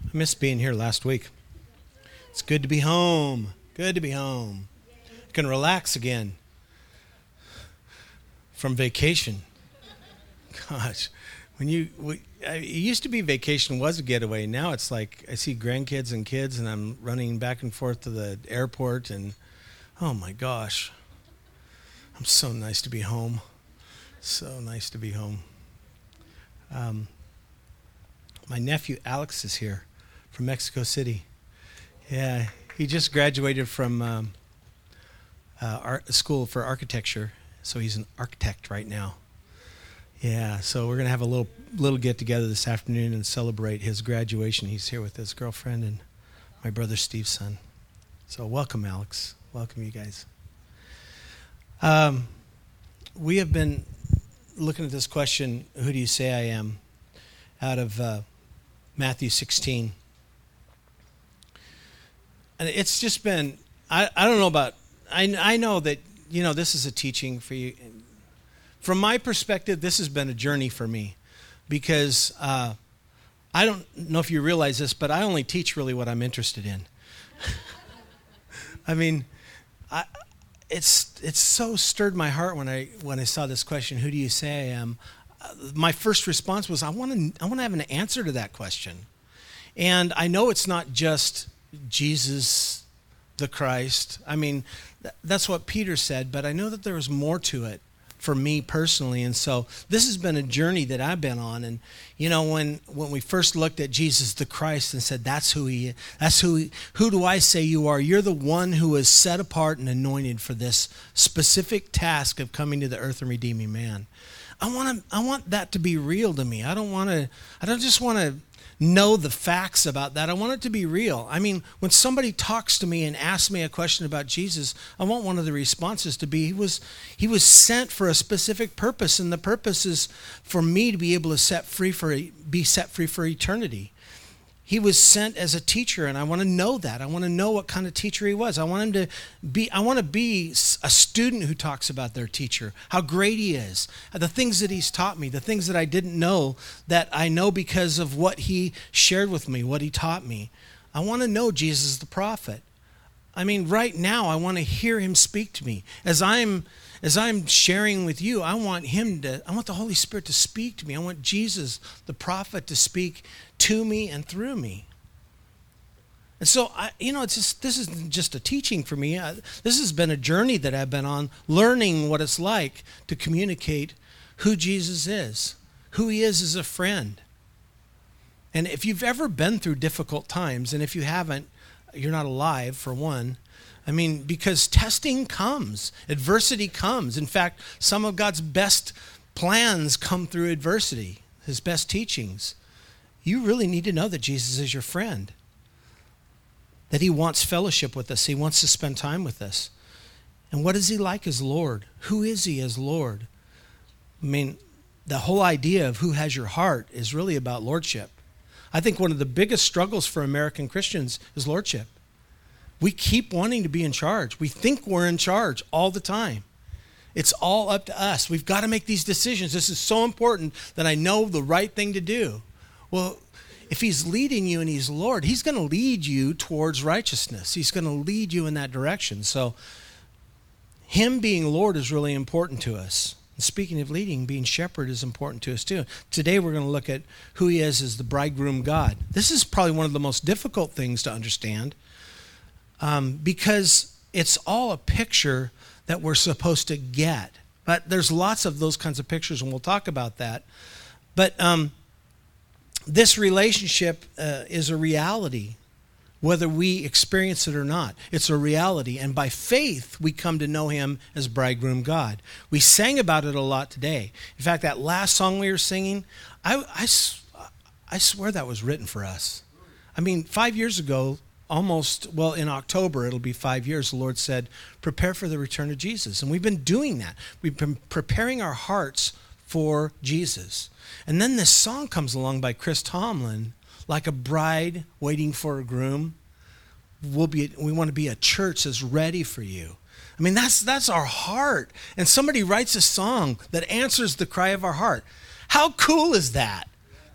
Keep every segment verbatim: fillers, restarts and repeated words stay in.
I missed being here last week. It's good to be home. Good to be home. You can relax again from vacation. Gosh, when you, we, it used to be vacation was a getaway. Now it's like I see grandkids and kids, and I'm running back and forth to the airport, and oh my gosh, I'm so nice to be home. So nice to be home. Um, my nephew Alex is here from Mexico City. Yeah, he just graduated from um, uh, art school for architecture, so he's an architect right now. Yeah, so we're gonna have a little little get together this afternoon and celebrate his graduation. He's here with his girlfriend and my brother Steve's son. So welcome, Alex. Welcome, you guys. Um, we have been looking at this question, who do you say I am, out of uh, Matthew sixteen. And it's just been, I, I don't know about, I, I know that, you know, this is a teaching for you. From my perspective, this has been a journey for me because uh, I don't know if you realize this, but I only teach really what I'm interested in. I mean, I, it's it's so stirred my heart when I when I saw this question, who do you say I am? Uh, my first response was, I want to I want to have an answer to that question. And I know it's not just Jesus the Christ. I mean, th- that's what Peter said, but I know that there was more to it for me personally. And so this has been a journey that I've been on. And you know, when when we first looked at Jesus the Christ and said, that's who he is, that's who he, who do I say you are? You're the one who is set apart and anointed for this specific task of coming to the earth and redeeming man. I want to I want that to be real to me. I don't want to I don't just want to know the facts about that. I want it to be real. I mean, when somebody talks to me and asks me a question about Jesus, I want one of the responses to be, he was he was sent for a specific purpose, and the purpose is for me to be able to set free for be set free for eternity. He was sent as a teacher, and I want to know that. I want to know what kind of teacher he was. I want him to be, I want to be a student who talks about their teacher, how great he is, the things that he's taught me, the things that I didn't know that I know because of what he shared with me, what he taught me. I want to know Jesus the prophet. I mean, right now, I want to hear him speak to me. As I'm As I'm sharing with you, I want him to, I want the Holy Spirit to speak to me. I want Jesus, the prophet, to speak to me and through me. And so, I, you know, it's just, this isn't just a teaching for me. I, this has been a journey that I've been on, learning what it's like to communicate who Jesus is, who he is as a friend. And if you've ever been through difficult times, and if you haven't, you're not alive, for one. I mean, because testing comes, adversity comes. In fact, some of God's best plans come through adversity, his best teachings. You really need to know that Jesus is your friend, that he wants fellowship with us. He wants to spend time with us. And what is he like as Lord? Who is he as Lord? I mean, the whole idea of who has your heart is really about lordship. I think one of the biggest struggles for American Christians is lordship. We keep wanting to be in charge. We think we're in charge all the time. It's all up to us. We've got to make these decisions. This is so important that I know the right thing to do. Well, if he's leading you and he's Lord, he's going to lead you towards righteousness. He's going to lead you in that direction. So him being Lord is really important to us. And speaking of leading, being shepherd is important to us too. Today we're going to look at who he is as the bridegroom God. This is probably one of the most difficult things to understand. Um, because it's all a picture that we're supposed to get. But there's lots of those kinds of pictures, and we'll talk about that. But um, this relationship uh, is a reality, whether we experience it or not. It's a reality, and by faith, we come to know him as bridegroom God. We sang about it a lot today. In fact, that last song we were singing, I, I, I swear that was written for us. I mean, five years ago, almost, well, in October, it'll be five years, the Lord said, prepare for the return of Jesus. And we've been doing that. We've been preparing our hearts for Jesus. And then this song comes along by Chris Tomlin, like a bride waiting for a groom. We'll be, we want to be a church that's ready for you. I mean, that's that's our heart. And somebody writes a song that answers the cry of our heart. How cool is that?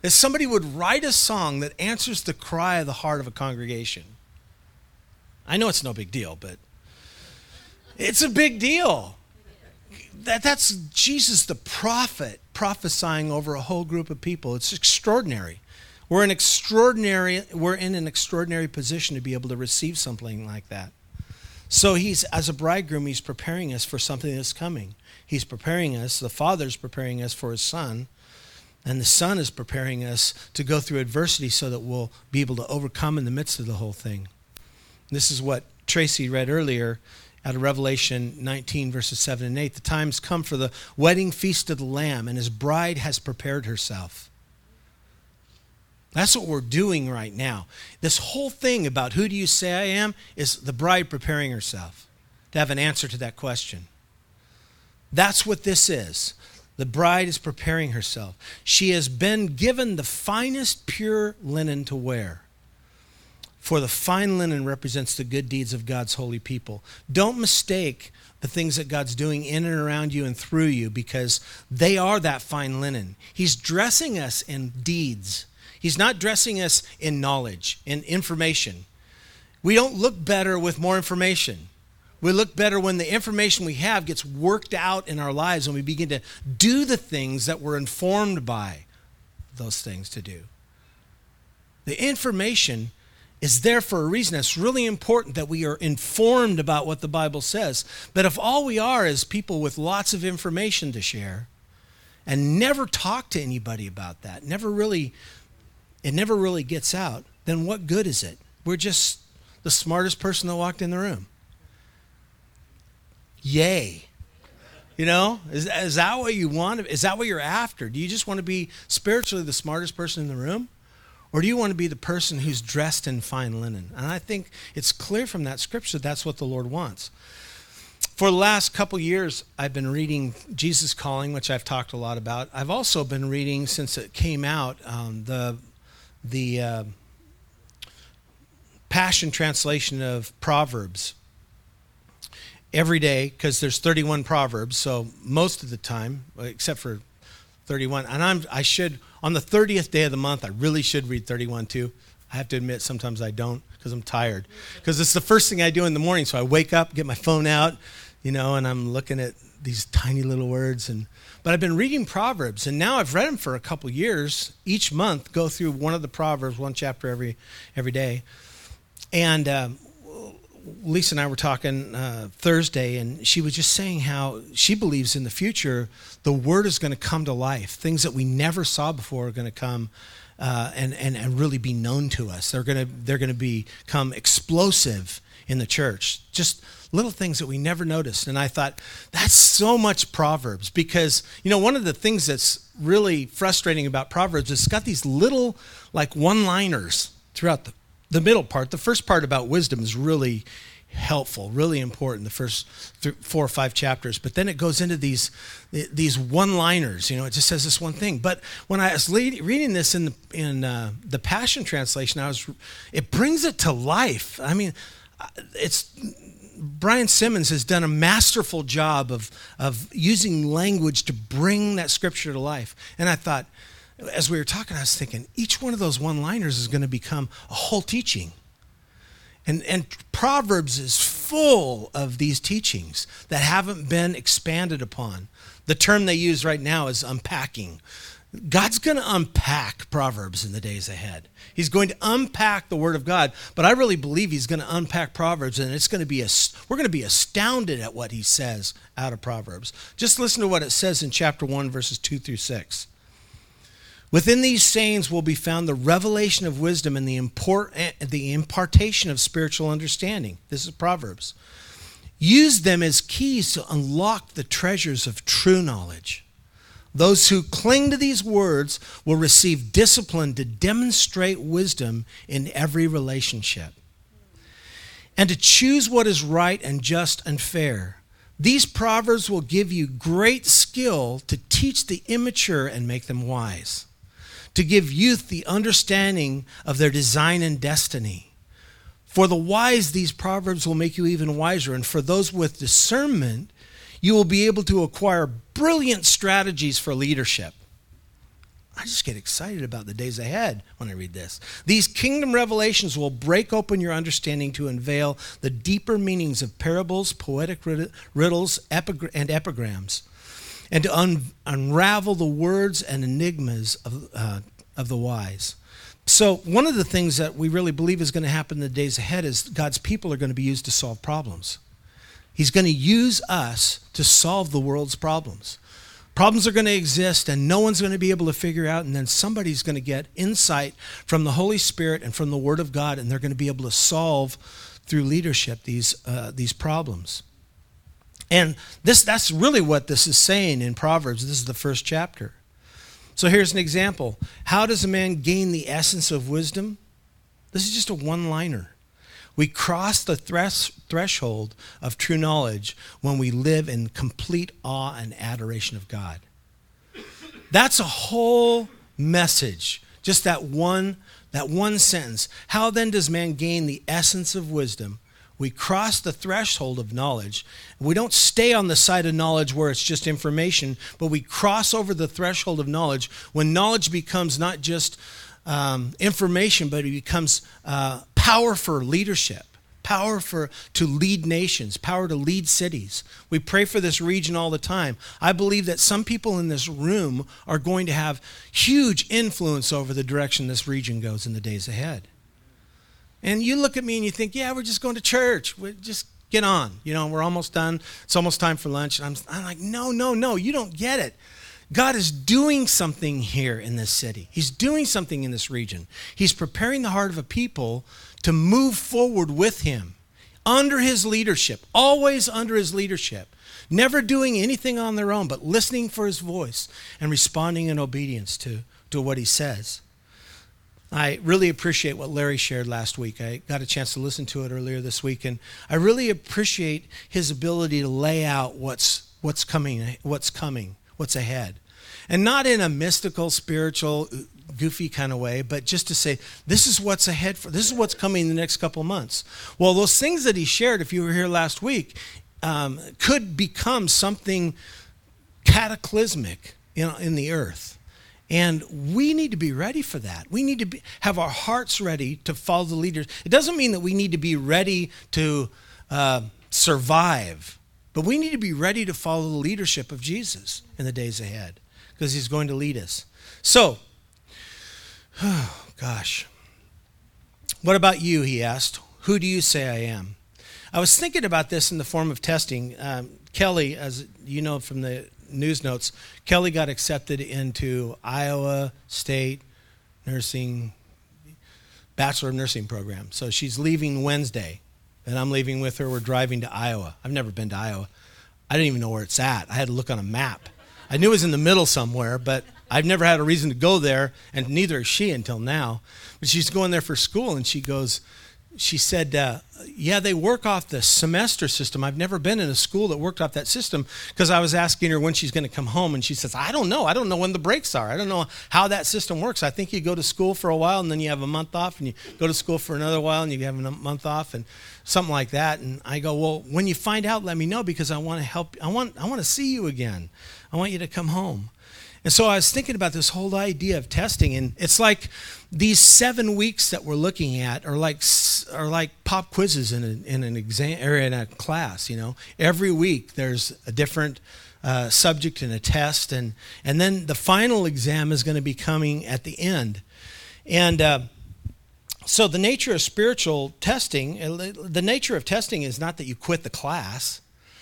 that somebody would write a song that answers the cry of the heart of a congregation. I know it's no big deal, but it's a big deal. That, that's Jesus the prophet prophesying over a whole group of people. It's extraordinary. We're an extraordinary, we're in an extraordinary position to be able to receive something like that. So he's, as a bridegroom, he's preparing us for something that's coming. He's preparing us, the Father's preparing us for his Son, and the Son is preparing us to go through adversity so that we'll be able to overcome in the midst of the whole thing. This is what Tracy read earlier out of Revelation nineteen, verses seven and eight. The time's come for the wedding feast of the Lamb, and his bride has prepared herself. That's what we're doing right now. This whole thing about who do you say I am is the bride preparing herself to have an answer to that question. That's what this is. The bride is preparing herself. She has been given the finest pure linen to wear. For the fine linen represents the good deeds of God's holy people. Don't mistake the things that God's doing in and around you and through you, because they are that fine linen. He's dressing us in deeds. He's not dressing us in knowledge, in information. We don't look better with more information. We look better when the information we have gets worked out in our lives and we begin to do the things that we're informed by those things to do. The information is there for a reason. It's really important that we are informed about what the Bible says. But if all we are is people with lots of information to share and never talk to anybody about that, never really, it never really gets out, then what good is it? We're just the smartest person that walked in the room. Yay. You know, is, is that what you want? Is that what you're after? Do you just want to be spiritually the smartest person in the room? Or do you want to be the person who's dressed in fine linen? And I think it's clear from that scripture that's what the Lord wants. For the last couple years, I've been reading Jesus Calling, which I've talked a lot about. I've also been reading, since it came out, um, the, the uh, Passion Translation of Proverbs. Every day, because there's thirty-one Proverbs, so most of the time, except for thirty-one. And I'm, I should, on the thirtieth day of the month, I really should read thirty-one too. I have to admit, sometimes I don't, because I'm tired. Because it's the first thing I do in the morning, so I wake up, get my phone out, you know, and I'm looking at these tiny little words. And But I've been reading Proverbs, and now I've read them for a couple years. Each month, go through one of the Proverbs, one chapter every every day. And um, Lisa and I were talking uh, Thursday, and she was just saying how she believes in the future the word is going to come to life. Things that we never saw before are going to come uh, and, and and really be known to us. They're going to they're going to become explosive in the church. Just little things that we never noticed. And I thought, that's so much Proverbs, because, you know, one of the things that's really frustrating about Proverbs is it's got these little like one-liners throughout the The middle part. The first part about wisdom is really helpful, really important, the first th- four or five chapters. But then it goes into these these one-liners. You know, it just says this one thing. But when I was lead, reading this in the, in uh, the Passion Translation, I was it brings it to life. I mean, it's Brian Simmons has done a masterful job of of using language to bring that scripture to life. And I thought, as we were talking, I was thinking, each one of those one-liners is going to become a whole teaching. And, and Proverbs is full of these teachings that haven't been expanded upon. The term they use right now is unpacking. God's going to unpack Proverbs in the days ahead. He's going to unpack the Word of God, but I really believe he's going to unpack Proverbs, and it's going to be a, we're going to be astounded at what he says out of Proverbs. Just listen to what it says in chapter one, verses two through six. Within these sayings will be found the revelation of wisdom and the, import, the impartation of spiritual understanding. This is Proverbs. Use them as keys to unlock the treasures of true knowledge. Those who cling to these words will receive discipline to demonstrate wisdom in every relationship, and to choose what is right and just and fair. These proverbs will give you great skill to teach the immature and make them wise, to give youth the understanding of their design and destiny. For the wise, these proverbs will make you even wiser, and for those with discernment, you will be able to acquire brilliant strategies for leadership. I just get excited about the days ahead when I read this. These kingdom revelations will break open your understanding to unveil the deeper meanings of parables, poetic riddles, epigra- and epigrams, and to un- unravel the words and enigmas of, uh, of the wise. So one of the things that we really believe is going to happen in the days ahead is God's people are going to be used to solve problems. He's going to use us to solve the world's problems. Problems are going to exist and no one's going to be able to figure out, and then somebody's going to get insight from the Holy Spirit and from the Word of God, and they're going to be able to solve through leadership these uh, these problems. And this that's really what this is saying in Proverbs. This is the first chapter. So here's an example. How does a man gain the essence of wisdom? This is just a one-liner. We cross the thres- threshold of true knowledge when we live in complete awe and adoration of God. That's a whole message, just that one, that one sentence. How then does man gain the essence of wisdom? We cross the threshold of knowledge. We don't stay on the side of knowledge where it's just information, but we cross over the threshold of knowledge when knowledge becomes not just um, information, but it becomes uh, power for leadership, power for to lead nations, power to lead cities. We pray for this region all the time. I believe that some people in this room are going to have huge influence over the direction this region goes in the days ahead. And you look at me and you think, yeah, we're just going to church. We just get on. You know, we're almost done. It's almost time for lunch. And I'm, I'm like, no, no, no, you don't get it. God is doing something here in this city. He's doing something in this region. He's preparing the heart of a people to move forward with him under his leadership, always under his leadership, never doing anything on their own, but listening for his voice and responding in obedience to, to what he says. I really appreciate what Larry shared last week. I got a chance to listen to it earlier this week, and I really appreciate his ability to lay out what's what's coming, what's coming, what's ahead. And not in a mystical, spiritual, goofy kind of way, but just to say, this is what's ahead for, this is what's coming in the next couple of months. Well, those things that he shared, if you were here last week, um, could become something cataclysmic, you know, in the earth. And we need to be ready for that. We need to be, have our hearts ready to follow the leaders. It doesn't mean that we need to be ready to uh, survive, but we need to be ready to follow the leadership of Jesus in the days ahead, because he's going to lead us. So, oh, gosh. What about you, he asked. Who do you say I am? I was thinking about this in the form of testing. Um, Kelly, as you know from the news notes, Kelly got accepted into Iowa State Nursing, Bachelor of Nursing program. So she's leaving Wednesday, and I'm leaving with her. We're driving to Iowa. I've never been to Iowa. I didn't even know where it's at. I had to look on a map. I knew it was in the middle somewhere, but I've never had a reason to go there, and neither has she until now. But she's going there for school, and she goes, she said, uh, yeah, they work off the semester system. I've never been in a school that worked off that system, because I was asking her when she's going to come home, and she says, I don't know. I don't know when the breaks are. I don't know how that system works. I think you go to school for a while, and then you have a month off, and you go to school for another while, and you have a month off, and something like that. And I go, well, when you find out, let me know, because I want to help. I want, I want to see you again. I want you to come home. And so I was thinking about this whole idea of testing, and it's like these seven weeks that we're looking at are like are like pop quizzes in, a, in an exam or in a class. You know, every week there's a different uh, subject and a test, and and then the final exam is going to be coming at the end. And uh, so the nature of spiritual testing, the nature of testing is not that you quit the class.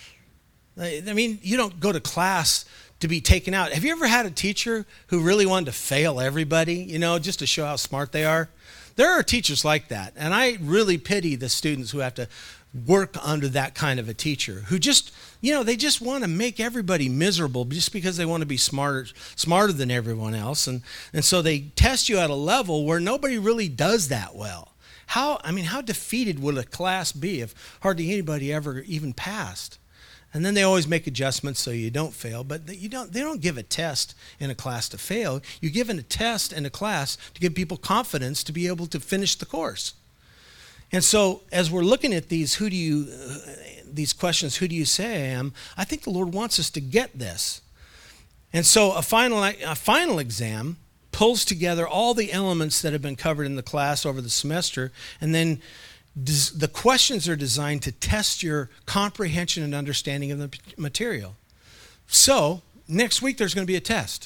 I mean, you don't go to class to be taken out. Have you ever had a teacher who really wanted to fail everybody, you know, just to show how smart they are? There are teachers like that, and I really pity the students who have to work under that kind of a teacher, who just, you know, they just want to make everybody miserable just because they want to be smarter smarter than everyone else, and and so they test you at a level where nobody really does that well. How, I mean, how defeated would a class be if hardly anybody ever even passed? And then they always make adjustments so you don't fail, but you don't. They don't give a test in a class to fail. You give a test in a class to give people confidence to be able to finish the course. And so, as we're looking at these, who do you, uh, these questions, who do you say I am? I think the Lord wants us to get this. And so, a final, a final exam pulls together all the elements that have been covered in the class over the semester, and then des- the questions are designed to test your comprehension and understanding of the p- material. So, next week there's going to be a test.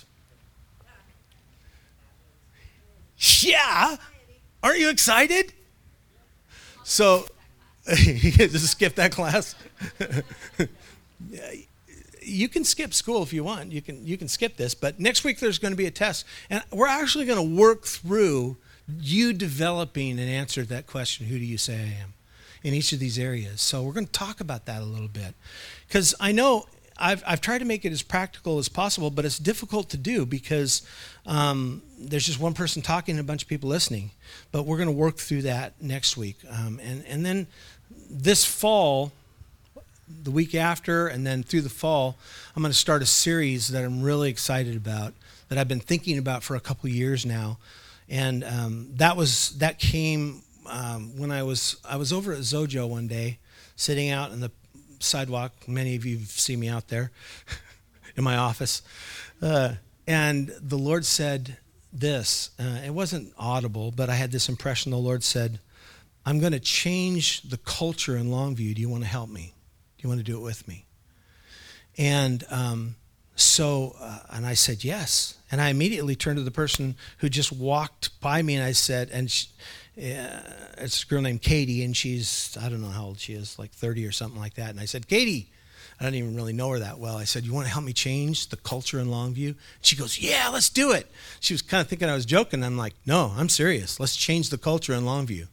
Yeah! Aren't you excited? So, you get to skip that class? You can skip school if you want. You can you can skip this, but next week there's going to be a test, and we're actually going to work through you developing an answer to that question, who do you say I am, in each of these areas. So we're going to talk about that a little bit, because I know I've I've tried to make it as practical as possible, but it's difficult to do because um, there's just one person talking and a bunch of people listening. But we're going to work through that next week, um, and and then this fall, the week after, and then through the fall, I'm going to start a series that I'm really excited about, that I've been thinking about for a couple of years now, and um, that was that came um, when I was I was over at Zojo one day, sitting out in the sidewalk. Many of you have seen me out there in my office, uh, and the Lord said this. Uh, it wasn't audible, but I had this impression. The Lord said, "I'm going to change the culture in Longview. Do you want to help me? Do you want to do it with me?" And um, so, uh, and I said, yes. And I immediately turned to the person who just walked by me, and I said, and she, uh, it's a girl named Katie, and she's, I don't know how old she is, like thirty or something like that. And I said, Katie, I don't even really know her that well. I said, you want to help me change the culture in Longview? She goes, yeah, let's do it. She was kind of thinking I was joking. I'm like, no, I'm serious. Let's change the culture in Longview.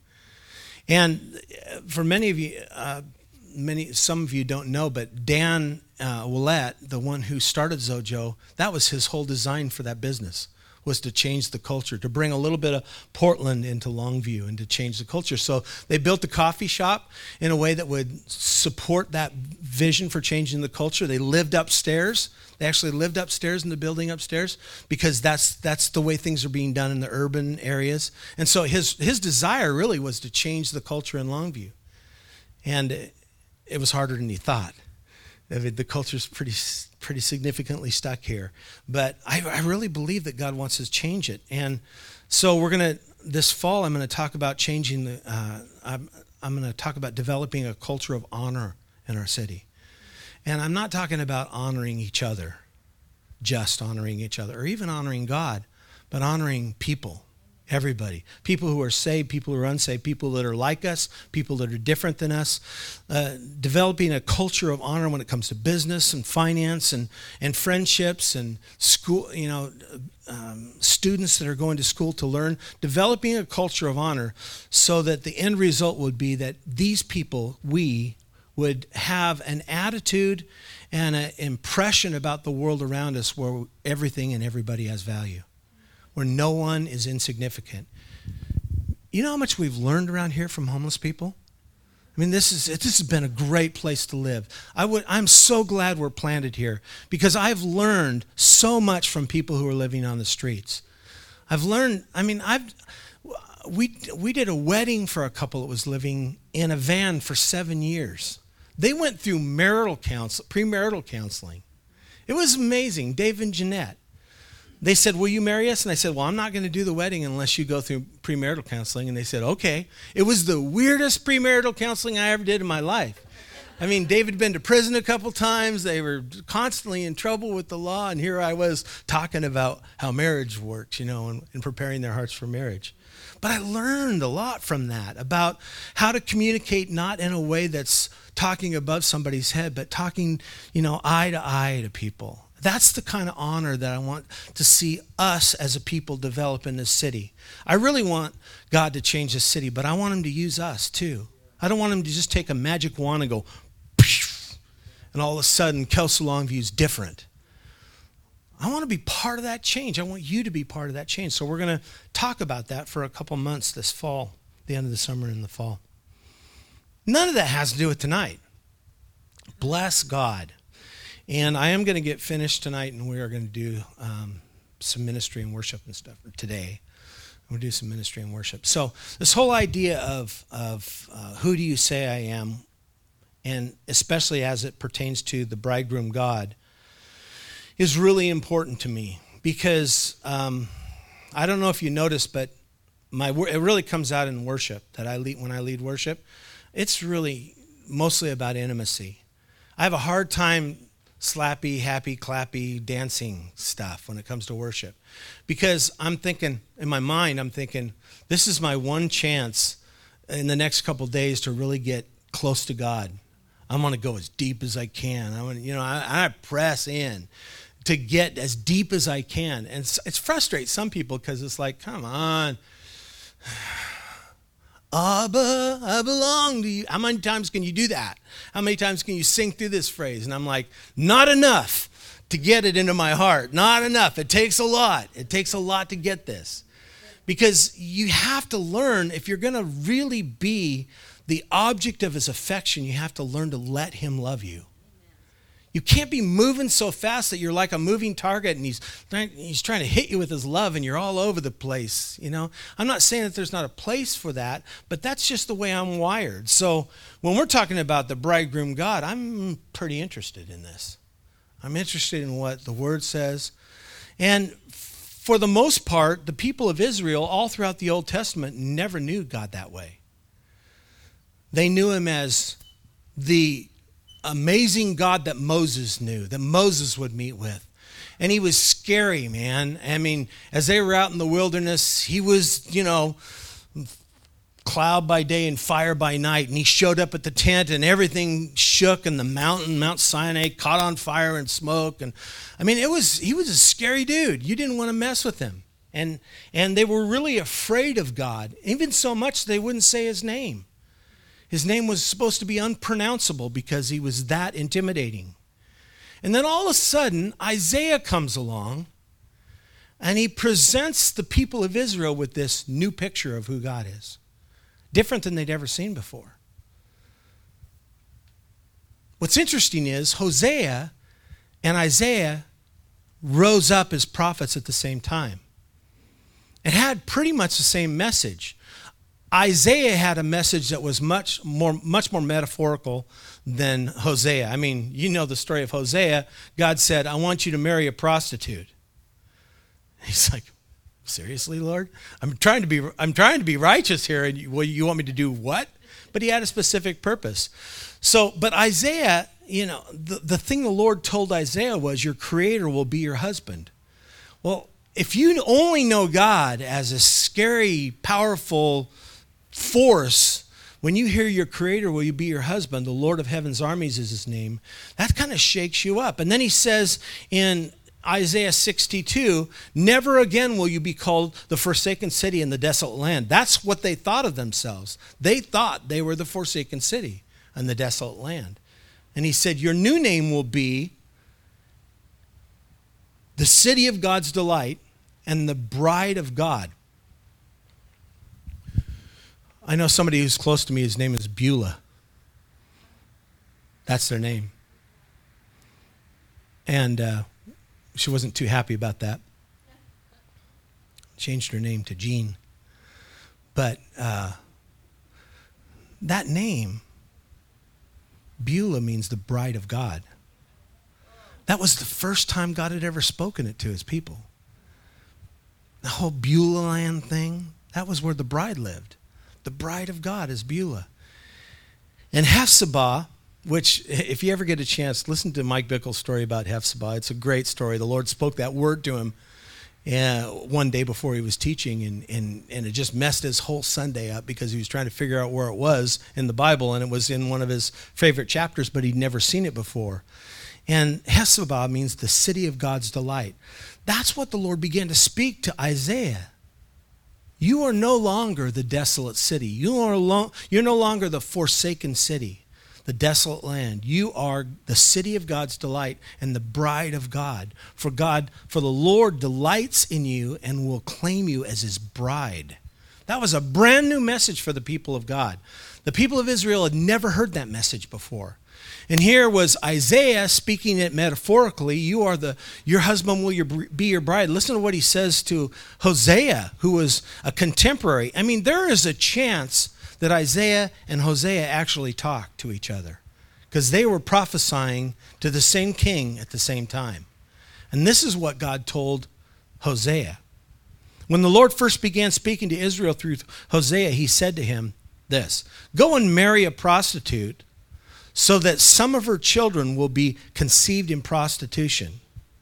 And for many of you, uh, Many, some of you don't know, but Dan uh, Willett, the one who started Zojo, that was his whole design for that business, was to change the culture, to bring a little bit of Portland into Longview and to change the culture. So they built a coffee shop in a way that would support that vision for changing the culture. They lived upstairs. They actually lived upstairs in the building upstairs, because that's that's the way things are being done in the urban areas. And so his his desire really was to change the culture in Longview. And it, it was harder than he thought. I mean, the culture's pretty pretty significantly stuck here. But I, I really believe that God wants to change it. And so we're going to, this fall, I'm going to talk about changing the, uh, I'm, I'm going to talk about developing a culture of honor in our city. And I'm not talking about honoring each other, just honoring each other, or even honoring God, but honoring people. Everybody, people who are saved, people who are unsaved, people that are like us, people that are different than us, uh, developing a culture of honor when it comes to business and finance and, and friendships and school, you know, um, students that are going to school to learn, developing a culture of honor so that the end result would be that these people, we, would have an attitude and an impression about the world around us where everything and everybody has value, where no one is insignificant. You know how much we've learned around here from homeless people? I mean, this is this has been a great place to live. I would, I'm so glad we're planted here, because I've learned so much from people who are living on the streets. I've learned, I mean, I've we we did a wedding for a couple that was living in a van for seven years. They went through marital counsel, premarital counseling. It was amazing. Dave and Jeanette. They said, will you marry us? And I said, well, I'm not going to do the wedding unless you go through premarital counseling. And they said, okay. It was the weirdest premarital counseling I ever did in my life. I mean, David had been to prison a couple times. They were constantly in trouble with the law. And here I was talking about how marriage works, you know, and, and preparing their hearts for marriage. But I learned a lot from that about how to communicate, not in a way that's talking above somebody's head, but talking, you know, eye to eye to people. That's the kind of honor that I want to see us as a people develop in this city. I really want God to change this city, but I want him to use us too. I don't want him to just take a magic wand and go, and all of a sudden, Kelso Longview is different. I want to be part of that change. I want you to be part of that change. So we're going to talk about that for a couple months this fall, the end of the summer and the fall. None of that has to do with tonight. Bless God. And I am going to get finished tonight, and we are going to do um, some ministry and worship and stuff today. We'll do some ministry and worship. So this whole idea of, of uh, who do you say I am, and especially as it pertains to the bridegroom God, is really important to me, because um, I don't know if you noticed, but my it really comes out in worship that I lead when I lead worship. It's really mostly about intimacy. I have a hard time slappy, happy, clappy, dancing stuff when it comes to worship, because I'm thinking in my mind, I'm thinking this is my one chance in the next couple of days to really get close to God. I want to go as deep as I can. I want, you know, I, I press in to get as deep as I can, and it's, it's frustrates some people because it's like, come on. Abba, I belong to you. How many times can you do that? How many times can you sing through this phrase? And I'm like, not enough to get it into my heart. Not enough. It takes a lot. It takes a lot to get this. Because you have to learn, if you're going to really be the object of his affection, you have to learn to let him love you. You can't be moving so fast that you're like a moving target and he's he's trying to hit you with his love and you're all over the place, you know. I'm not saying that there's not a place for that, but that's just the way I'm wired. So when we're talking about the bridegroom God, I'm pretty interested in this. I'm interested in what the word says. And for the most part, the people of Israel all throughout the Old Testament never knew God that way. They knew him as the amazing God that Moses knew, that Moses would meet with. And he was scary, man. I mean, as they were out in the wilderness, he was, you know, cloud by day and fire by night. And he showed up at the tent and everything shook and the mountain, Mount Sinai, caught on fire and smoke. And I mean, it was he was a scary dude. You didn't want to mess with him. And and they were really afraid of God, even so much they wouldn't say his name. His name was supposed to be unpronounceable because he was that intimidating. And then all of a sudden, Isaiah comes along and he presents the people of Israel with this new picture of who God is. Different than they'd ever seen before. What's interesting is Hosea and Isaiah rose up as prophets at the same time. It had pretty much the same message. Isaiah had a message that was much more much more metaphorical than Hosea. I mean, you know the story of Hosea. God said, I want you to marry a prostitute. He's like, seriously, Lord? I'm trying to be I'm trying to be righteous here, and you, well, you want me to do what? But he had a specific purpose. So, but Isaiah, you know, the, the thing the Lord told Isaiah was, your creator will be your husband. Well, if you only know God as a scary, powerful force, when you hear your creator will you be your husband, the Lord of heaven's armies is his name, that kind of shakes you up. And then he says in Isaiah sixty-two, never again will you be called the forsaken city in the desolate land. That's what they thought of themselves. They thought they were the forsaken city in the desolate land. And he said, your new name will be the city of God's delight and the bride of God. I know somebody who's close to me, his name is Beulah. That's their name. And uh, she wasn't too happy about that. Changed her name to Jean. But uh, that name, Beulah, means the bride of God. That was the first time God had ever spoken it to his people. The whole Beulah land thing, that was where the bride lived. The bride of God is Beulah. And Hephzibah, which if you ever get a chance, listen to Mike Bickle's story about Hephzibah. It's a great story. The Lord spoke that word to him uh, one day before he was teaching, and, and, and it just messed his whole Sunday up because he was trying to figure out where it was in the Bible, and it was in one of his favorite chapters, but he'd never seen it before. And Hephzibah means the city of God's delight. That's what the Lord began to speak to Isaiah. You are no longer the desolate city. You are lo- you're no longer the forsaken city, the desolate land. You are the city of God's delight and the bride of God. For God, for the Lord delights in you and will claim you as his bride. That was a brand new message for the people of God. The people of Israel had never heard that message before. And here was Isaiah speaking it metaphorically. You are the, your husband will your, be your bride. Listen to what he says to Hosea, who was a contemporary. I mean, there is a chance that Isaiah and Hosea actually talked to each other because they were prophesying to the same king at the same time. And this is what God told Hosea. When the Lord first began speaking to Israel through Hosea, he said to him this, "Go and marry a prostitute so that some of her children will be conceived in prostitution."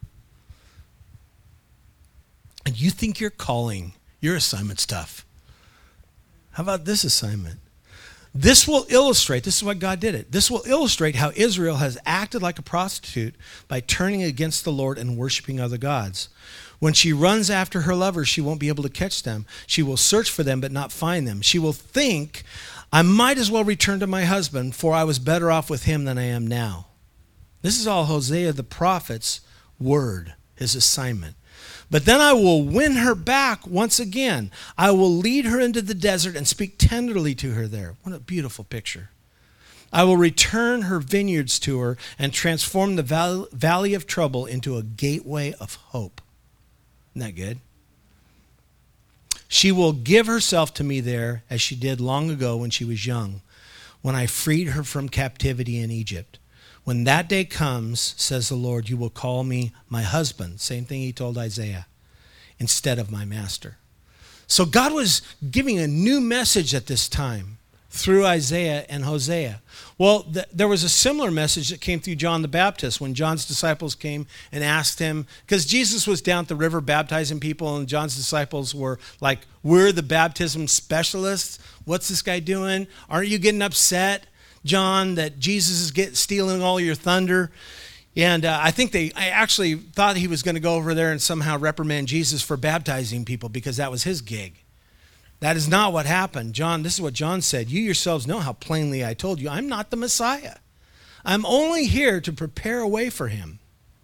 And you think your calling, your assignment's tough. How about this assignment? This will illustrate, this is why God did it. This will illustrate how Israel has acted like a prostitute by turning against the Lord and worshiping other gods. When she runs after her lovers, she won't be able to catch them. She will search for them but not find them. She will think, "I might as well return to my husband, for I was better off with him than I am now." This is all Hosea the prophet's word, his assignment. "But then I will win her back once again. I will lead her into the desert and speak tenderly to her there." What a beautiful picture. "I will return her vineyards to her and transform the val- valley of trouble into a gateway of hope." Isn't that good? "She will give herself to me there as she did long ago when she was young, when I freed her from captivity in Egypt. When that day comes, says the Lord, you will call me my husband." Same thing he told Isaiah, "instead of my master." So God was giving a new message at this time through Isaiah and Hosea. Well, th- there was a similar message that came through John the Baptist when John's disciples came and asked him, because Jesus was down at the river baptizing people, and John's disciples were like, "We're the baptism specialists. What's this guy doing? Aren't you getting upset, John, that Jesus is get, stealing all your thunder?" And uh, I think they I actually thought he was going to go over there and somehow reprimand Jesus for baptizing people because that was his gig. That is not what happened. John, this is what John said. "You yourselves know how plainly I told you, I'm not the Messiah. I'm only here to prepare a way for him."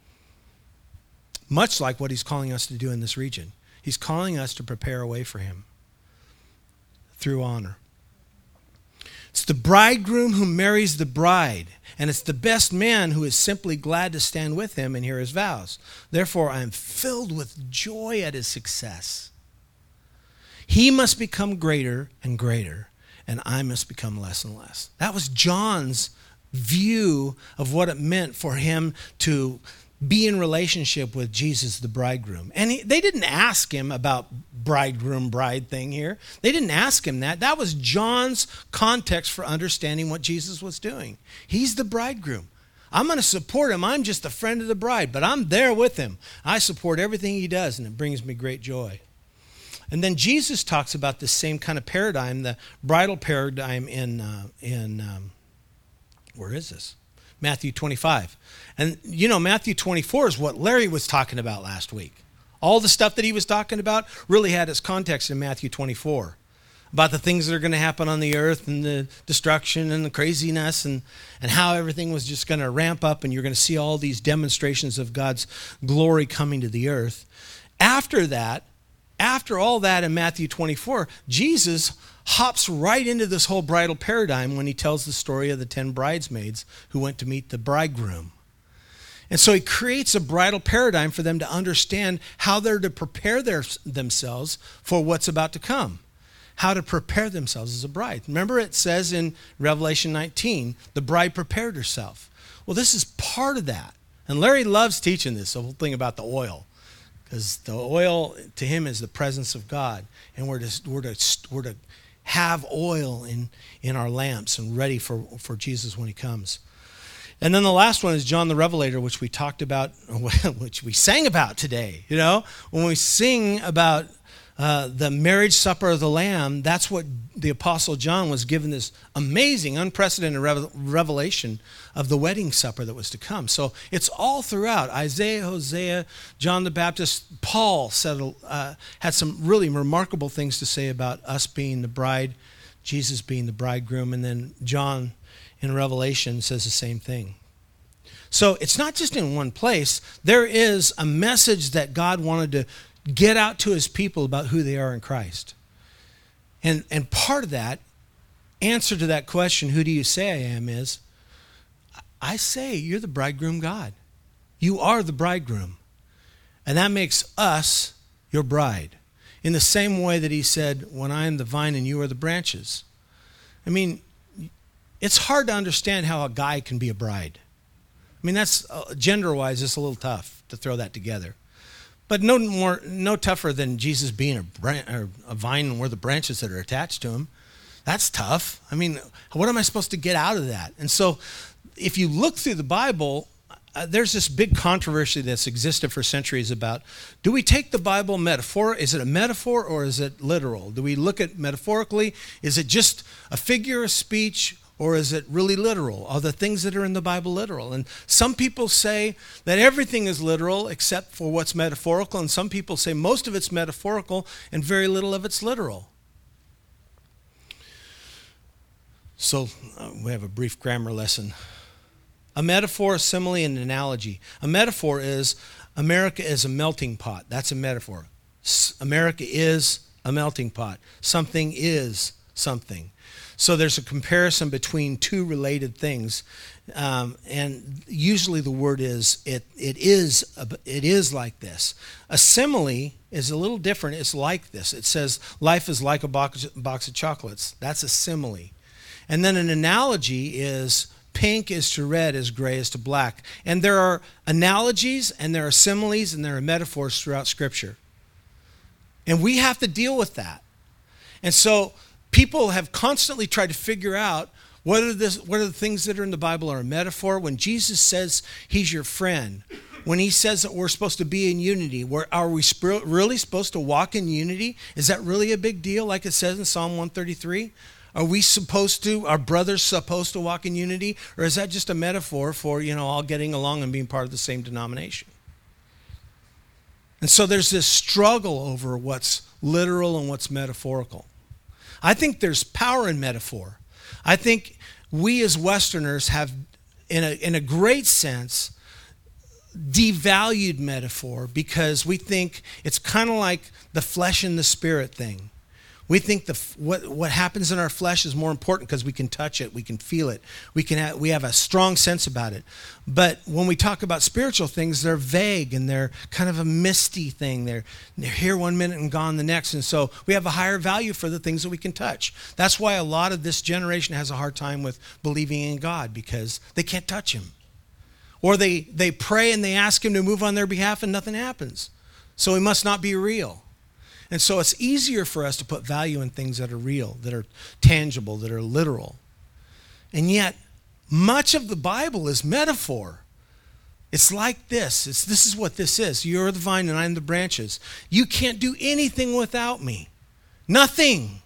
Much like what he's calling us to do in this region. He's calling us to prepare a way for him through honor. It's the bridegroom who marries the bride, and it's the best man who is simply glad to stand with him and hear his vows. Therefore, I am filled with joy at his success. He must become greater and greater, and I must become less and less. That was John's view of what it meant for him to be in relationship with Jesus, the bridegroom. And he, they didn't ask him about bridegroom, bride thing here. They didn't ask him that. That was John's context for understanding what Jesus was doing. He's the bridegroom. I'm going to support him. I'm just a friend of the bride, but I'm there with him. I support everything he does, and it brings me great joy. And then Jesus talks about the same kind of paradigm, the bridal paradigm in, uh, in um, where is this? Matthew twenty-five. And you know, Matthew twenty-four is what Larry was talking about last week. All the stuff that he was talking about really had its context in Matthew twenty-four. About the things that are going to happen on the earth and the destruction and the craziness and, and how everything was just going to ramp up and you're going to see all these demonstrations of God's glory coming to the earth. After that, After all that in Matthew twenty-four, Jesus hops right into this whole bridal paradigm when he tells the story of the ten bridesmaids who went to meet the bridegroom. And so he creates a bridal paradigm for them to understand how they're to prepare their, themselves for what's about to come. How to prepare themselves as a bride. Remember it says in Revelation nineteen, the bride prepared herself. Well, this is part of that. And Larry loves teaching this, the whole thing about the oil. Because the oil to him is the presence of God. And we're to, we're to, we're to have oil in, in our lamps and ready for, for Jesus when he comes. And then the last one is John the Revelator, which we talked about, which we sang about today. You know, when we sing about uh, the marriage supper of the Lamb, that's what the Apostle John was given, this amazing, unprecedented revel- revelation of the wedding supper that was to come. So it's all throughout. Isaiah, Hosea, John the Baptist, Paul said, uh, had some really remarkable things to say about us being the bride, Jesus being the bridegroom, and then John in Revelation says the same thing. So it's not just in one place. There is a message that God wanted to get out to his people about who they are in Christ. And, and part of that answer to that question, who do you say I am, is, I say you're the bridegroom God. You are the bridegroom. And that makes us your bride. In the same way that he said, when I am the vine and you are the branches. I mean, it's hard to understand how a guy can be a bride. I mean, that's uh, gender-wise, it's a little tough to throw that together. But no more, no tougher than Jesus being a, bran- or a vine and we're the branches that are attached to him. That's tough. I mean, what am I supposed to get out of that? And so if you look through the Bible, uh, there's this big controversy that's existed for centuries about, do we take the Bible metaphor? Is it a metaphor or is it literal? Do we look at metaphorically? Is it just a figure of speech? Or is it really literal? Are the things that are in the Bible literal? And some people say that everything is literal except for what's metaphorical. And some people say most of it's metaphorical and very little of it's literal. So uh, we have a brief grammar lesson. A metaphor, a simile, and an analogy. A metaphor is America is a melting pot. That's a metaphor. S- America is a melting pot. Something is something. So there's a comparison between two related things, um, and usually the word is it. It is it is like this. A simile is a little different. It's like this. It says life is like a box, box of chocolates. That's a simile, and then an analogy is pink is to red as gray is to black. And there are analogies and there are similes and there are metaphors throughout Scripture, and we have to deal with that. And so people have constantly tried to figure out what are, this, what are the things that are in the Bible are a metaphor. When Jesus says he's your friend, when he says that we're supposed to be in unity, where, are we sp- really supposed to walk in unity? Is that really a big deal like it says in Psalm one thirty-three? Are we supposed to, are brothers supposed to walk in unity? Or is that just a metaphor for, you know, all getting along and being part of the same denomination? And so there's this struggle over what's literal and what's metaphorical. I think there's power in metaphor. I think we as Westerners have, in a, in a great sense, devalued metaphor because we think it's kind of like the flesh and the spirit thing. We think the what what happens in our flesh is more important because we can touch it, we can feel it, we can have, we have a strong sense about it. But when we talk about spiritual things, they're vague and they're kind of a misty thing. They're they're here one minute and gone the next, and so we have a higher value for the things that we can touch. That's why a lot of this generation has a hard time with believing in God because they can't touch Him, or they they pray and they ask Him to move on their behalf and nothing happens. So He must not be real. And so it's easier for us to put value in things that are real, that are tangible, that are literal. And yet, much of the Bible is metaphor. It's like this. It's, this is what this is. You're the vine and I'm the branches. You can't do anything without me. Nothing.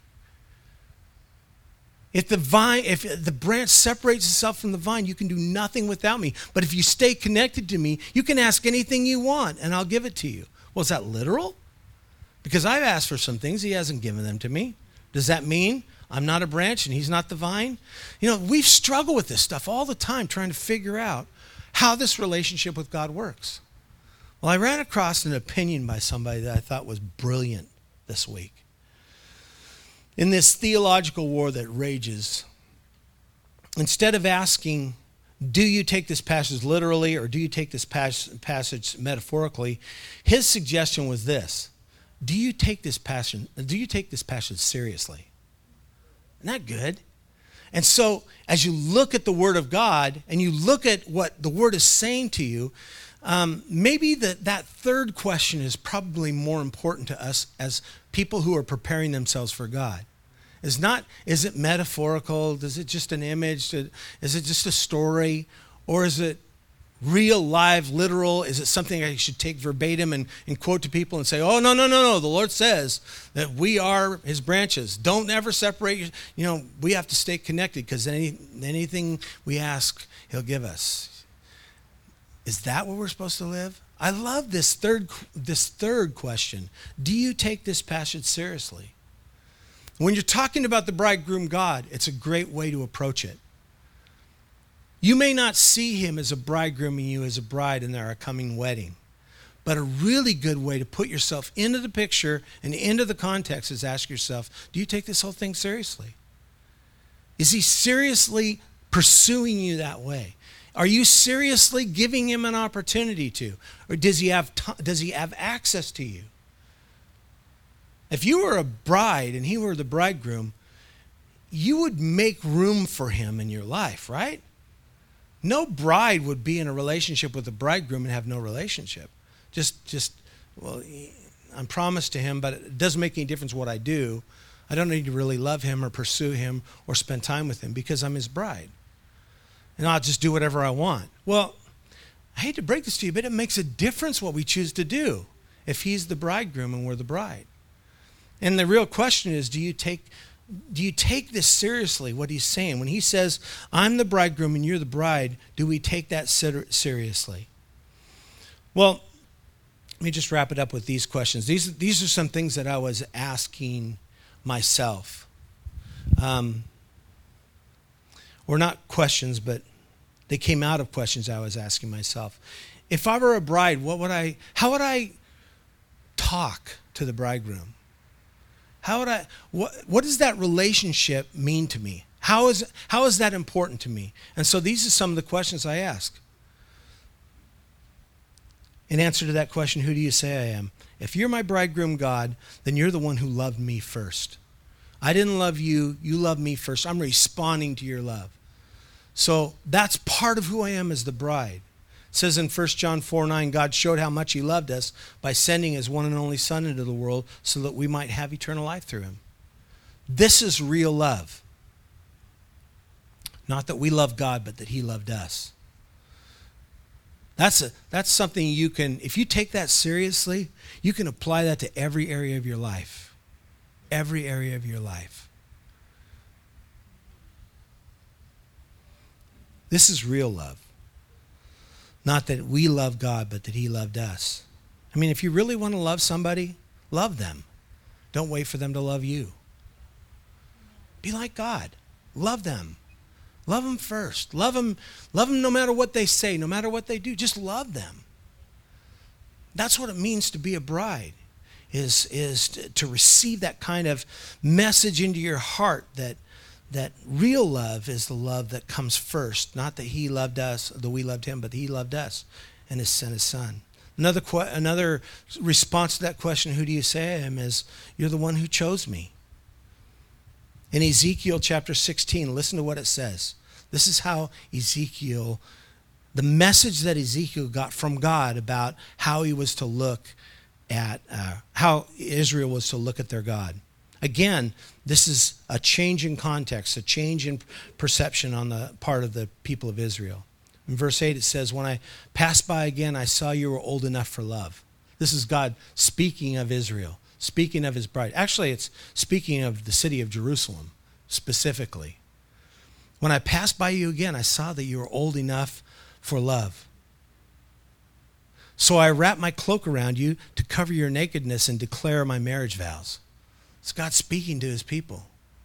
If the vine, if the branch separates itself from the vine, you can do nothing without me. But if you stay connected to me, you can ask anything you want and I'll give it to you. Well, is that literal? Because I've asked for some things, he hasn't given them to me. Does that mean I'm not a branch and he's not the vine? You know, we struggle with this stuff all the time, trying to figure out how this relationship with God works. Well, I ran across an opinion by somebody that I thought was brilliant this week. In this theological war that rages, instead of asking, do you take this passage literally or do you take this pas- passage metaphorically, his suggestion was this. Do you take this passion, do you take this passage seriously? Isn't that good? And so as you look at the Word of God and you look at what the Word is saying to you, um, maybe that, that third question is probably more important to us as people who are preparing themselves for God. Is not, is it metaphorical? Is it just an image? Is it just a story? Or is it real, live, literal? Is it something I should take verbatim and, and quote to people and say, oh, no, no, no, no. The Lord says that we are his branches. Don't ever separate. You know, we have to stay connected because any, anything we ask, he'll give us. Is that what we're supposed to live? I love this third, this third question. Do you take this passage seriously? When you're talking about the bridegroom God, it's a great way to approach it. You may not see him as a bridegroom and you as a bride in our coming wedding, but a really good way to put yourself into the picture and into the context is ask yourself, do you take this whole thing seriously? Is he seriously pursuing you that way? Are you seriously giving him an opportunity to? Or does he have t- does he have access to you? If you were a bride and he were the bridegroom, you would make room for him in your life, right? No bride would be in a relationship with a bridegroom and have no relationship. Just, just Well, I'm promised to him, but it doesn't make any difference what I do. I don't need to really love him or pursue him or spend time with him because I'm his bride. And I'll just do whatever I want. Well, I hate to break this to you, but it makes a difference what we choose to do if he's the bridegroom and we're the bride. And the real question is, do you take do you take this seriously, what he's saying? When he says, I'm the bridegroom and you're the bride, do we take that ser- seriously? Well, let me just wrap it up with these questions. These, these are some things that I was asking myself. Um, or not questions, but they came out of questions I was asking myself. If I were a bride, what would I, how would I talk to the bridegroom? How would I, what, what does that relationship mean to me? How is, how is that important to me? And so these are some of the questions I ask. In answer to that question, who do you say I am? If you're my bridegroom, God, then you're the one who loved me first. I didn't love you, you loved me first. I'm responding to your love. So that's part of who I am as the bride. It says in First John four nine, God showed how much he loved us by sending his one and only Son into the world so that we might have eternal life through him. This is real love. Not that we love God, but that he loved us. That's a, that's something you can, if you take that seriously, you can apply that to every area of your life. Every area of your life. This is real love. Not that we love God, but that he loved us. I mean, if you really want to love somebody, love them. Don't wait for them to love you. Be like God. Love them. Love them first. Love them, love them no matter what they say, no matter what they do. Just love them. That's what it means to be a bride, is, is to, to receive that kind of message into your heart that that real love is the love that comes first. Not that he loved us, that we loved him, but he loved us and has sent his son. Another, another response to that question, who do you say I am, is you're the one who chose me. In Ezekiel chapter sixteen, listen to what it says. This is how Ezekiel, the message that Ezekiel got from God about how he was to look at, uh, how Israel was to look at their God. Again, this is a change in context, a change in perception on the part of the people of Israel. In verse eight, it says, when I passed by again, I saw you were old enough for love. This is God speaking of Israel, speaking of his bride. Actually, it's speaking of the city of Jerusalem specifically. When I passed by you again, I saw that you were old enough for love. So I wrapped my cloak around you to cover your nakedness and declare my marriage vows. It's God speaking to his people.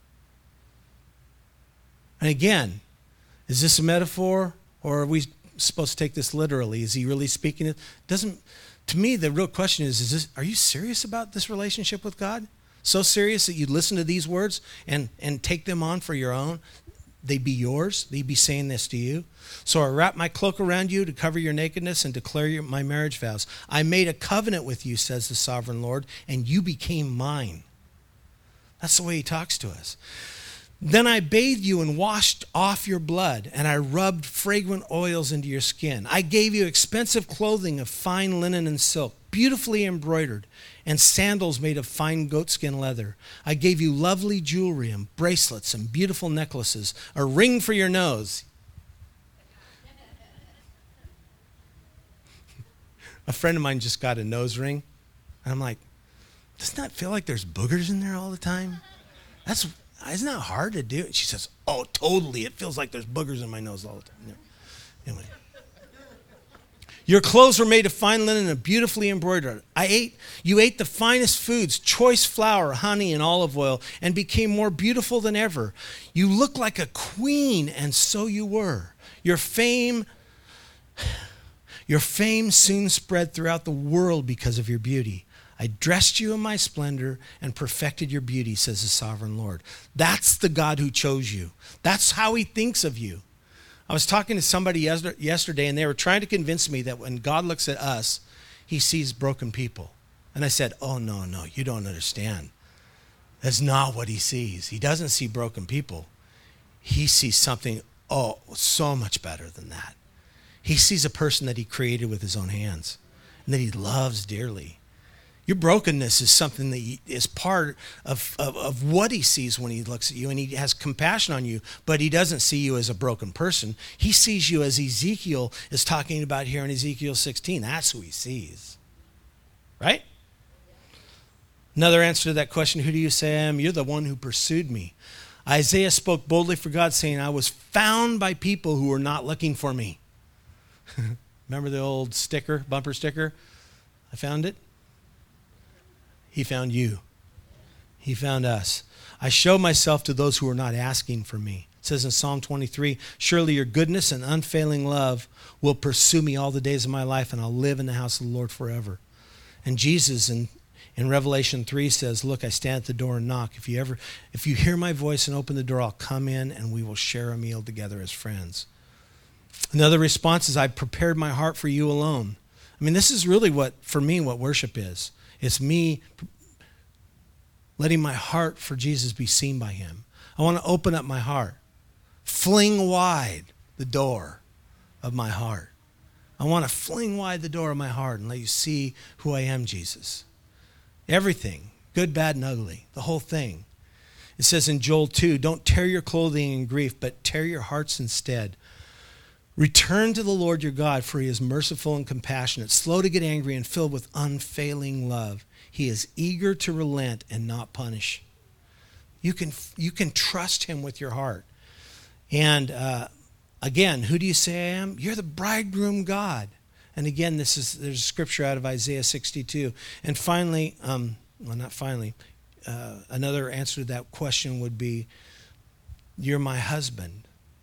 And again, is this a metaphor, or are we supposed to take this literally? Is he really speaking it? Doesn't, to me, the real question is, is this, are you serious about this relationship with God? So serious that you'd listen to these words and, and take them on for your own? They'd be yours? They'd be saying this to you? So I wrapped my cloak around you to cover your nakedness and declare your, my marriage vows. I made a covenant with you, says the sovereign Lord, and you became mine. That's the way he talks to us. Then I bathed you and washed off your blood, and I rubbed fragrant oils into your skin. I gave you expensive clothing of fine linen and silk, beautifully embroidered, and sandals made of fine goatskin leather. I gave you lovely jewelry and bracelets and beautiful necklaces, a ring for your nose. A friend of mine just got a nose ring, and I'm like, doesn't that feel like there's boogers in there all the time? That's, isn't that hard to do? She says, oh, totally. It feels like there's boogers in my nose all the time. Anyway. Your clothes were made of fine linen and beautifully embroidered. I ate, you ate the finest foods, choice flour, honey, and olive oil, and became more beautiful than ever. You look like a queen, and so you were. Your fame, your fame soon spread throughout the world because of your beauty. I dressed you in my splendor and perfected your beauty, says the sovereign Lord. That's the God who chose you. That's how he thinks of you. I was talking to somebody yesterday, and they were trying to convince me that when God looks at us, he sees broken people. And I said, oh, no, no, you don't understand. That's not what he sees. He doesn't see broken people. He sees something, oh, so much better than that. He sees a person that he created with his own hands and that he loves dearly. Your brokenness is something that he, is part of, of, of what he sees when he looks at you, and he has compassion on you, but he doesn't see you as a broken person. He sees you as Ezekiel is talking about here in Ezekiel sixteen. That's who he sees. Right? Another answer to that question, who do you say I am? You're the one who pursued me. Isaiah spoke boldly for God, saying, I was found by people who were not looking for me. Remember the old sticker, bumper sticker? I found it. He found you. He found us. I show myself to those who are not asking for me. It says in Psalm twenty-three, surely your goodness and unfailing love will pursue me all the days of my life, and I'll live in the house of the Lord forever. And Jesus in, in Revelation three says, look, I stand at the door and knock. If you ever, if you hear my voice and open the door, I'll come in and we will share a meal together as friends. Another response is, I prepared my heart for you alone. I mean, this is really what, for me, what worship is. It's me letting my heart for Jesus be seen by him. I want to open up my heart. Fling wide the door of my heart. I want to fling wide the door of my heart and let you see who I am, Jesus. Everything, good, bad, and ugly, the whole thing. It says in Joel two, don't tear your clothing in grief, but tear your hearts instead. Return to the Lord your God, for he is merciful and compassionate, slow to get angry and filled with unfailing love. He is eager to relent and not punish. You can, you can trust him with your heart. And uh, again, who do you say I am? You're the bridegroom God. And again, this is there's a scripture out of Isaiah sixty-two. And finally, um, well, not finally, uh, another answer to that question would be, you're my husband.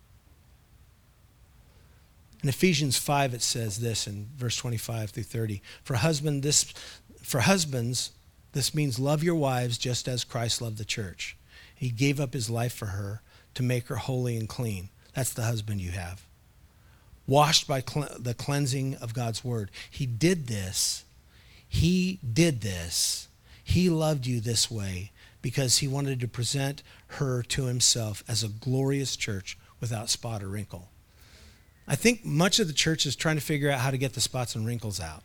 In Ephesians five, it says this in verse twenty-five through thirty. For husband, this, for husbands, this means love your wives just as Christ loved the church. He gave up his life for her to make her holy and clean. That's the husband you have. Washed by cle- the cleansing of God's word. He did this. He did this. He loved you this way because he wanted to present her to himself as a glorious church without spot or wrinkle. I think much of the church is trying to figure out how to get the spots and wrinkles out.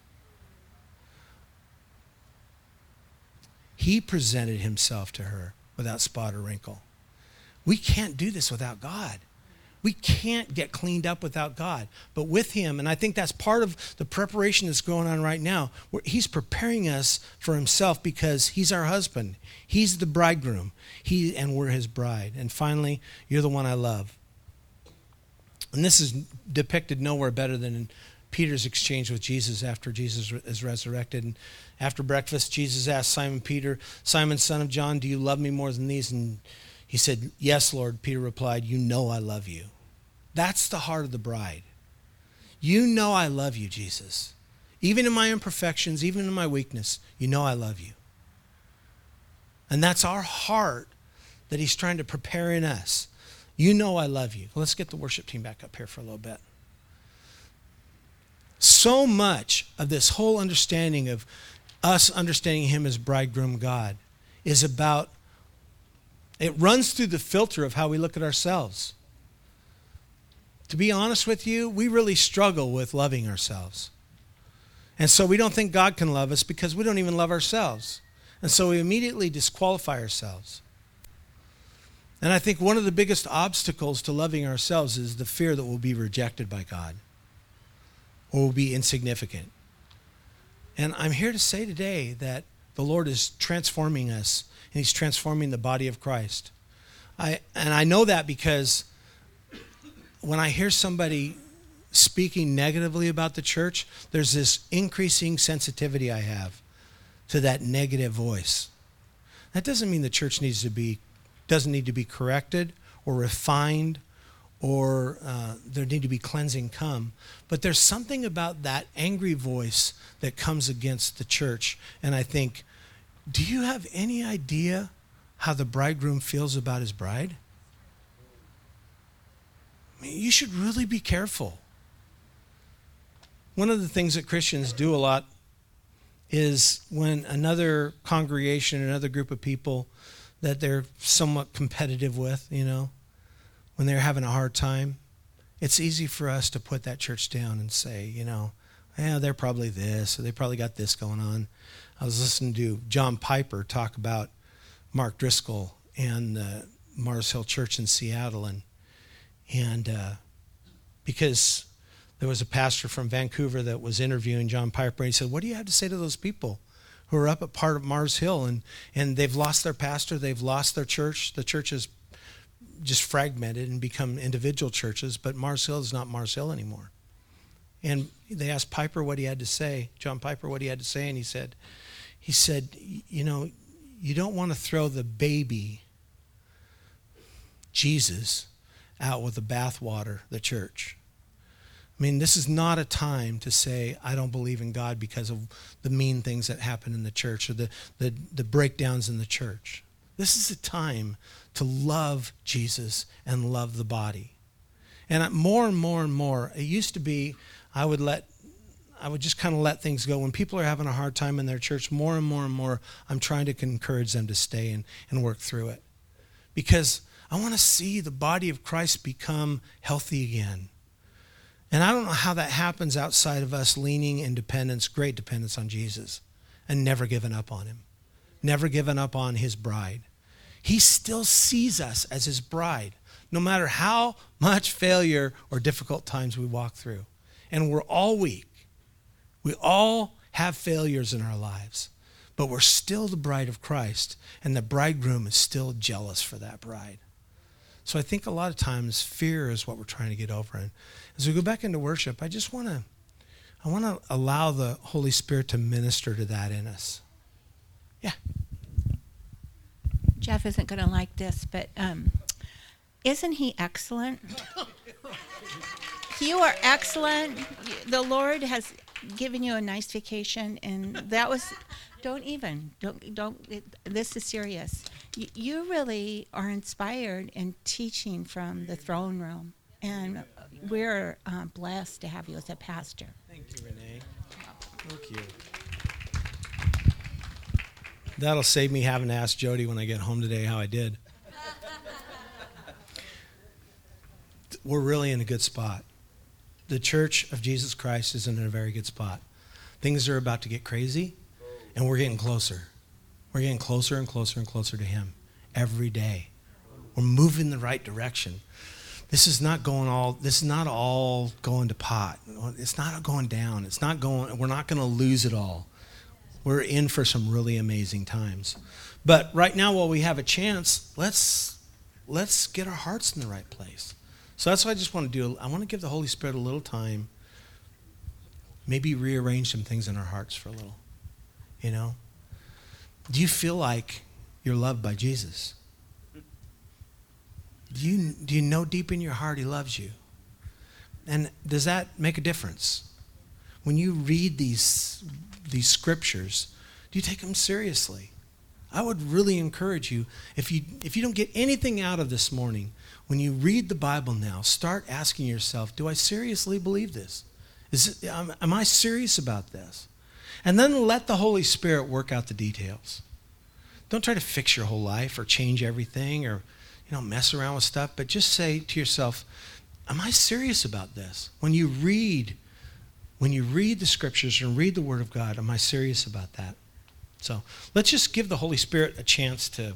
He presented himself to her without spot or wrinkle. We can't do this without God. We can't get cleaned up without God. But with him, and I think that's part of the preparation that's going on right now, where he's preparing us for himself because he's our husband. He's the bridegroom. He and we're his bride. And finally, you're the one I love. And this is depicted nowhere better than in Peter's exchange with Jesus after Jesus is resurrected. And after breakfast, Jesus asked Simon Peter, Simon, son of John, do you love me more than these? And he said, yes, Lord. Peter replied, you know I love you. That's the heart of the bride. You know I love you, Jesus. Even in my imperfections, even in my weakness, you know I love you. And that's our heart that he's trying to prepare in us. You know I love you. Let's get the worship team back up here for a little bit. So much of this whole understanding of us understanding him as bridegroom God is about, it runs through the filter of how we look at ourselves. To be honest with you, we really struggle with loving ourselves. And so we don't think God can love us because we don't even love ourselves. And so we immediately disqualify ourselves. And I think one of the biggest obstacles to loving ourselves is the fear that we'll be rejected by God or we'll be insignificant. And I'm here to say today that the Lord is transforming us, and he's transforming the body of Christ. I and I know that because when I hear somebody speaking negatively about the church, there's this increasing sensitivity I have to that negative voice. That doesn't mean the church needs to be doesn't need to be corrected or refined or uh, there need to be cleansing come. But there's something about that angry voice that comes against the church. And I think, do you have any idea how the bridegroom feels about his bride? I mean, you should really be careful. One of the things that Christians do a lot is when another congregation, another group of people that they're somewhat competitive with, you know, when they're having a hard time, it's easy for us to put that church down and say, you know, yeah, they're probably this, or they probably got this going on. I was listening to John Piper talk about Mark Driscoll and the Mars Hill Church in Seattle, and and uh, because there was a pastor from Vancouver that was interviewing John Piper, and he said, "What do you have to say to those people who are up at part of Mars Hill and and they've lost their pastor, they've lost their church, the church is just fragmented and become individual churches, but Mars Hill is not Mars Hill anymore." And they asked Piper what he had to say, John Piper what he had to say, and he said, he said, you know, you don't want to throw the baby, Jesus, out with the bathwater, the church. I mean, this is not a time to say, I don't believe in God because of the mean things that happen in the church or the, the, the breakdowns in the church. This is a time to love Jesus and love the body. And more and more and more, it used to be, I would let, I would just kind of let things go. When people are having a hard time in their church, more and more and more, I'm trying to encourage them to stay and, and work through it. Because I want to see the body of Christ become healthy again. And I don't know how that happens outside of us leaning in dependence, great dependence on Jesus, and never giving up on him, never giving up on his bride. He still sees us as his bride, no matter how much failure or difficult times we walk through. And we're all weak. We all have failures in our lives, but we're still the bride of Christ, and the bridegroom is still jealous for that bride. So I think a lot of times fear is what we're trying to get over. And as we go back into worship, I just want to I want to allow the Holy Spirit to minister to that in us. Yeah. Jeff isn't going to like this, but um, isn't he excellent? You are excellent. The Lord has given you a nice vacation, and that was, don't even, don't, don't, it, this is serious. You, you really are inspired in teaching from the throne room, and we're uh, blessed to have you as a pastor. Thank you, Renee. Thank you. That'll save me having to ask Jody when I get home today how I did. We're really in a good spot. The Church of Jesus Christ is in a very good spot. Things are about to get crazy, and we're getting closer. We're getting closer and closer and closer to him every day. We're moving in the right direction. This is not going all, this is not all going to pot. It's not going down. It's not going, we're not going to lose it all. We're in for some really amazing times. But right now, while we have a chance, let's let's get our hearts in the right place. So that's what I just want to do. I want to give the Holy Spirit a little time, maybe rearrange some things in our hearts for a little, you know? Do you feel like you're loved by Jesus? Do you, do you know deep in your heart he loves you? And does that make a difference? When you read these, these scriptures, do you take them seriously? I would really encourage you, if you, if you don't get anything out of this morning, when you read the Bible now, start asking yourself, do I seriously believe this? Is it, am, am I serious about this? And then let the Holy Spirit work out the details. Don't try to fix your whole life or change everything or, you know, mess around with stuff, but just say to yourself, am I serious about this? When you read, when you read the scriptures and read the Word of God, am I serious about that? So let's just give the Holy Spirit a chance to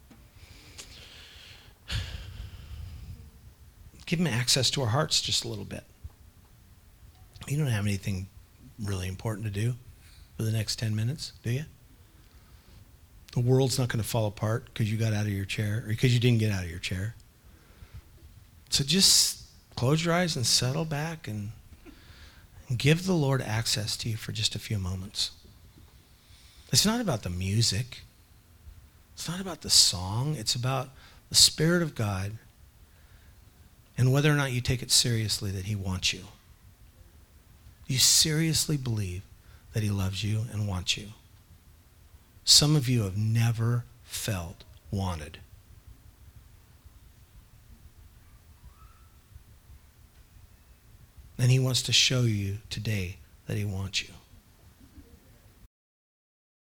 give him access to our hearts just a little bit. You don't have anything really important to do for the next ten minutes, do you? The world's not going to fall apart because you got out of your chair or because you didn't get out of your chair. So just close your eyes and settle back and, and give the Lord access to you for just a few moments. It's not about the music. It's not about the song. It's about the Spirit of God and whether or not you take it seriously that he wants you. You seriously believe that he loves you and wants you. Some of you have never felt wanted. And he wants to show you today that he wants you.